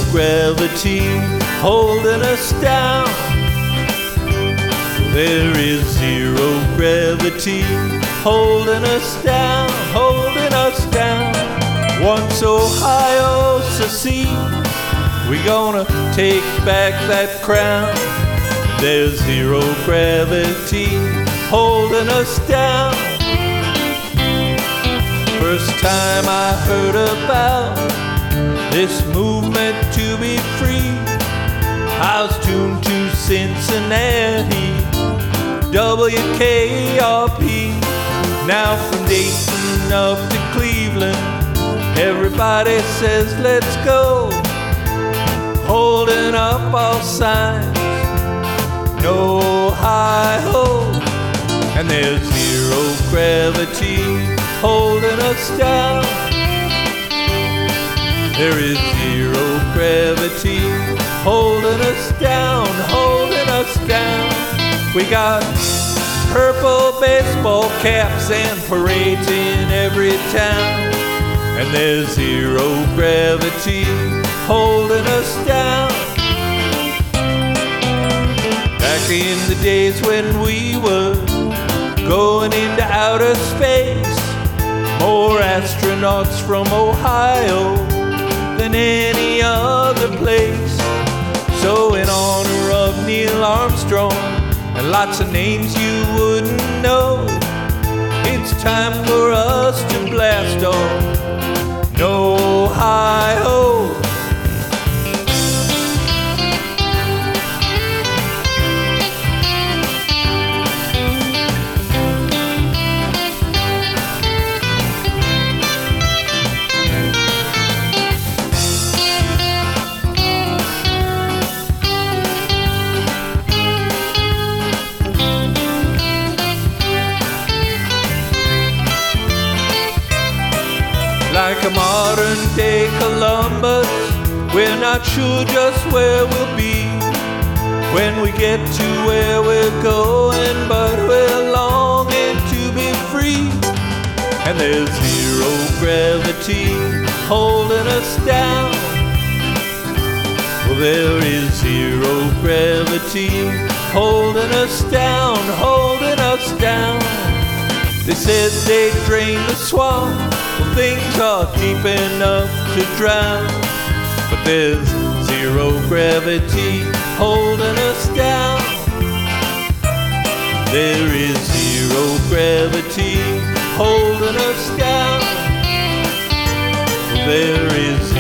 gravity holding us down. There is zero gravity holding us down, holding us down. Once Ohio secedes, we're gonna take back that crown. There's zero gravity holding us down. First time I heard about this movement to be free, I was tuned to Cincinnati, WKRP. Now from Dayton up to Cleveland, everybody says let's go, holding up all signs, no hi-ho. And there's zero gravity holding us down. There is zero gravity holding us down, holding us down. We got purple baseball caps and parades in every town. And there's zero gravity holding us down. Back in the days when we were going into outer space, more astronauts from Ohio than any other place. So in honor of Neil Armstrong and lots of names you wouldn't know, it's time for us to blast off. No hi-ho. Like a modern day Columbus, we're not sure just where we'll be when we get to where we're going, but we're longing to be free. And there's zero gravity holding us down. Well, there is zero gravity holding us down, holding us down. They said they'd drain the swamp, well, things are deep enough to drown. But there's zero gravity holding us down. There is zero gravity holding us down. There is